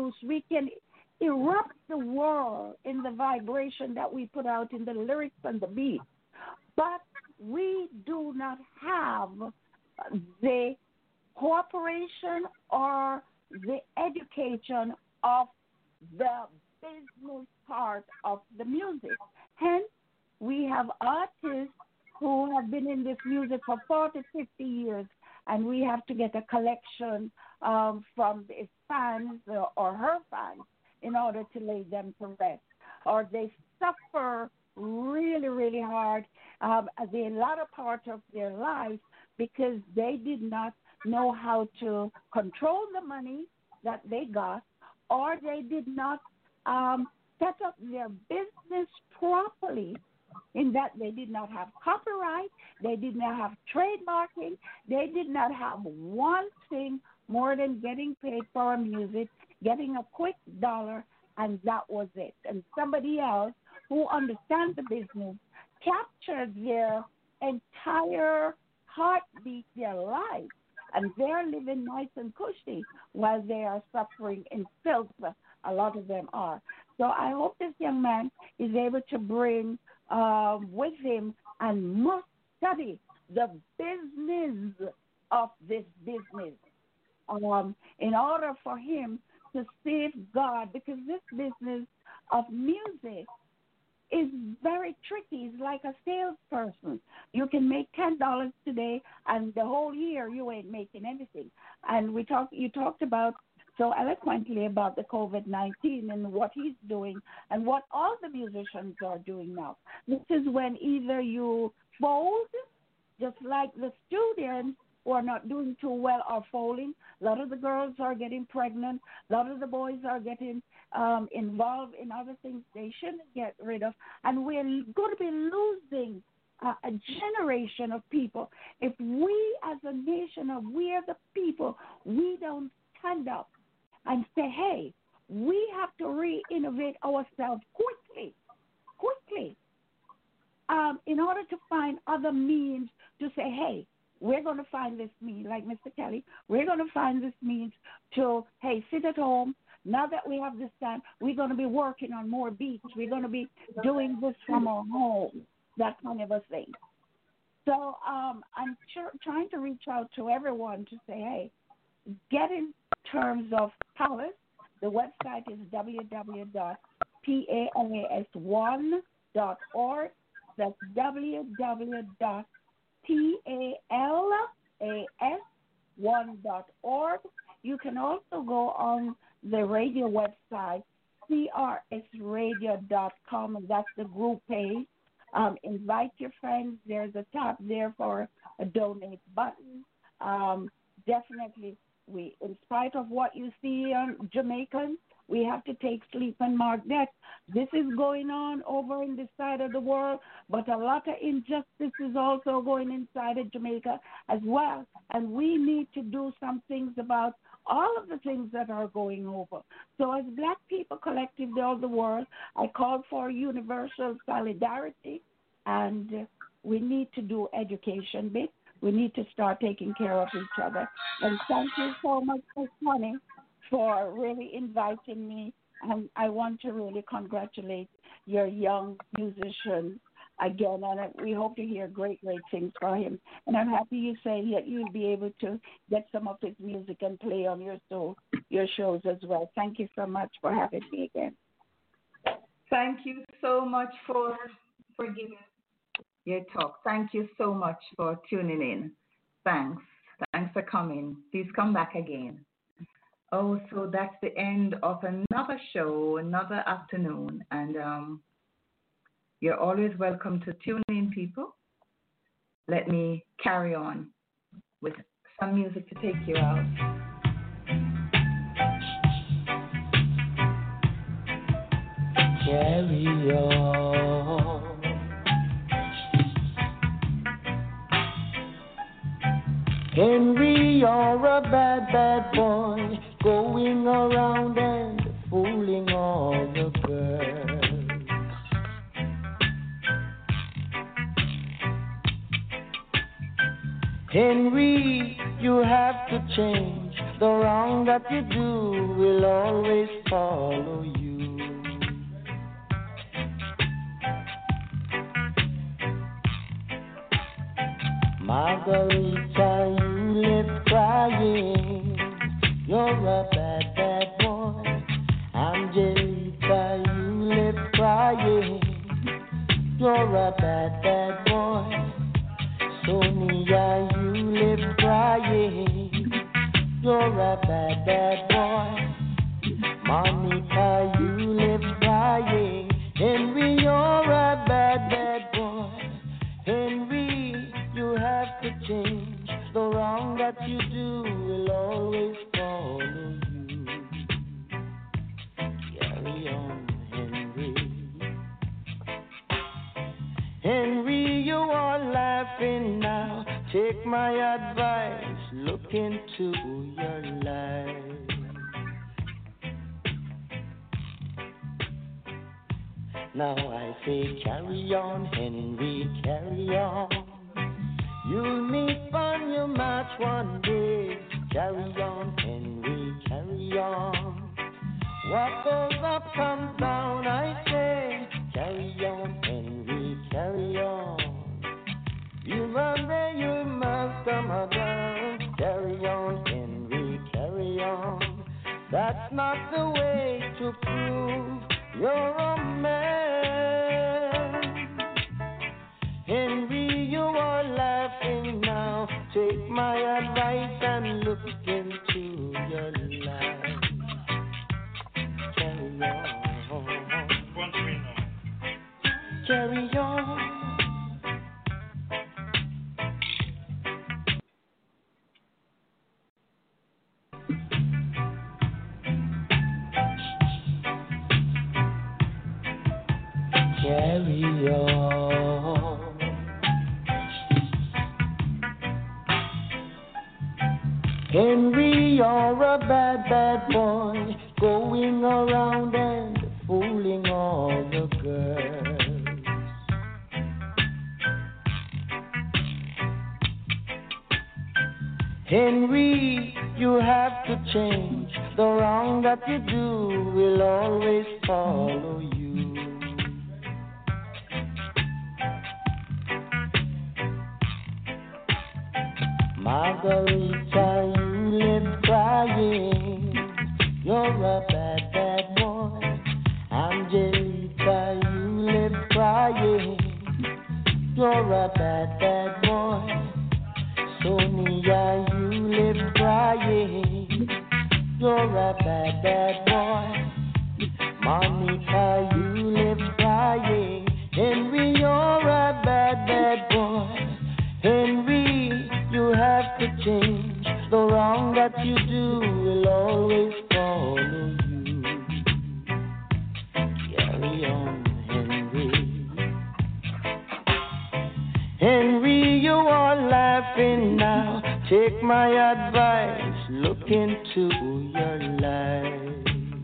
erupt the world in the vibration that we put out in the lyrics and the beat. But we do not have the cooperation or the education of the business part of the music. Hence, we have artists who have been in this music for 40, 50 years, and we have to get a collection from his fans or her fans in order to lay them to rest. Or they suffer really, really hard the latter part of their life because they did not know how to control the money that they got, or they did not set up their business properly, in that they did not have copyright, they did not have trademarking, they did not have one thing more than getting paid for music, getting a quick dollar, and that was it. And somebody else who understands the business captured their entire heartbeat, their life, and they're living nice and cushy while they are suffering in filth. A lot of them are. So I hope this young man is able to bring with him and must study the business of this business in order for him to safeguard, because this business of music is very tricky. It's like a salesperson. You can make $10 today, and the whole year you ain't making anything. And you talked about so eloquently about the COVID-19 and what he's doing and what all the musicians are doing now. This is when either you fold, just like the students who are not doing too well are folding. A lot of the girls are getting pregnant. A lot of the boys are getting involved in other things they shouldn't get rid of. And we're going to be losing a generation of people if we as a nation, or we are the people, we don't stand up and say, hey, we have to re-innovate ourselves quickly, in order to find other means to say, hey, we're going to find this means, like Mr. Kelly, we're going to find this means to, hey, sit at home. Now that we have this time, we're going to be working on more beats. We're going to be doing this from our home, that kind of a thing. So I'm trying to reach out to everyone to say, hey, get in terms of Palace. The website is www.palas1.org. That's www.palas1.org. You can also go on the radio website, crsradio.com, and that's the group page. Invite your friends. There's a tab there for a donate button. Definitely, in spite of what you see on Jamaicans, we have to take sleep and mark that. This is going on over in this side of the world, but a lot of injustice is also going inside of Jamaica as well. And we need to do some things about all of the things that are going over. So as Black people collective all the world, I call for universal solidarity, and we need to do education bit. We need to start taking care of each other. And thank you so much, Ms. Honey, for really inviting me. And I want to really congratulate your young musician again. And we hope to hear great, great things from him. And I'm happy you say that you'll be able to get some of his music and play on your shows as well. Thank you so much for having me again. Thank you so much for giving your talk. Thank you so much for tuning in. Thanks for coming. Please come back again. Oh, so that's the end of another show, another afternoon. And you're always welcome to tune in, people. Let me carry on with some music to take you out. Carry on. Henry, you're a bad, bad boy, going around and fooling all the girls. Henry, you have to change. The wrong that you do will always follow you. Margarita, you left crying. You're a bad, bad boy. Angelica, you left crying. You're a bad, bad boy. Sonia, you left crying. You're a bad, bad boy. Monica, you left crying. Henry, you're a bad, bad boy. that you do will always follow you. Carry on, Henry. Henry, you are laughing now. Take my advice, look into your life. Now I say carry on, Henry, carry on. You'll meet on your match one day. Carry on, Henry, carry on. What goes up comes down, I say. Carry on, Henry, carry on. You run there, you must come down. Carry on, Henry, carry on. That's not the way to prove you're a man. Henry, you are laughing now. Take my advice and look into your life. Carry on. Carry on. Carry on. Henry, you're a bad, bad boy, going around and fooling all the girls. Henry, you have to change. The wrong that you do will always follow you. Margarita, you live crying. You're a bad, bad boy. Angelita, you live crying. You're a bad, bad boy. Sonia, you live crying. You're a bad, bad boy. Monica, you live crying. Henry, you're a bad, bad boy. Henry, you have to change. The wrong that you do will always follow you. Carry on, Henry. Henry, you are laughing now. Take my advice, look into your life.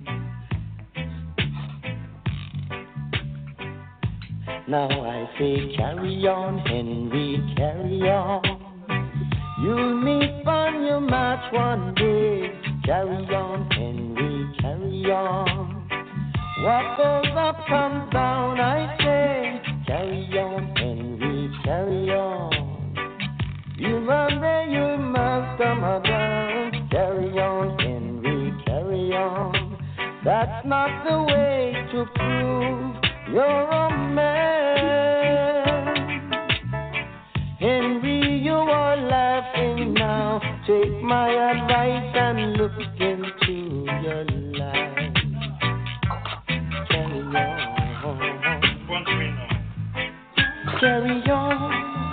Now I say carry on, Henry, carry on. You'll meet on your match one day. Carry on, Henry, carry on. What goes up comes down, I say. Carry on, Henry, carry on. You run there, you must come down. Carry on, Henry, carry on. That's not the way to prove you're a man. Henry, you are laughing now. Take my advice and look into your life. Carry on. Carry on.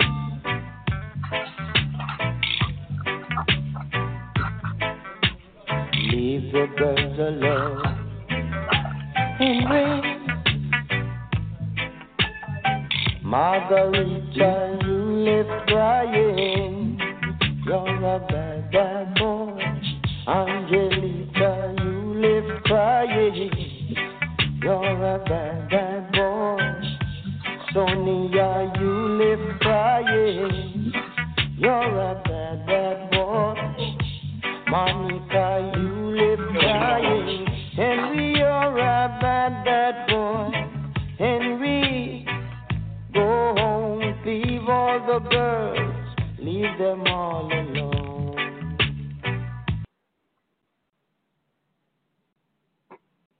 Leave the girls alone. Henry. Margarita, you live crying. You're a bad, bad boy. Angelita, you live crying. You're a bad, bad boy. Sonia, you live crying. You're a bad, bad boy. Monica, you live crying. Henry, you're a bad, bad boy. Henry, go home, leave all the girls, leave them all alone.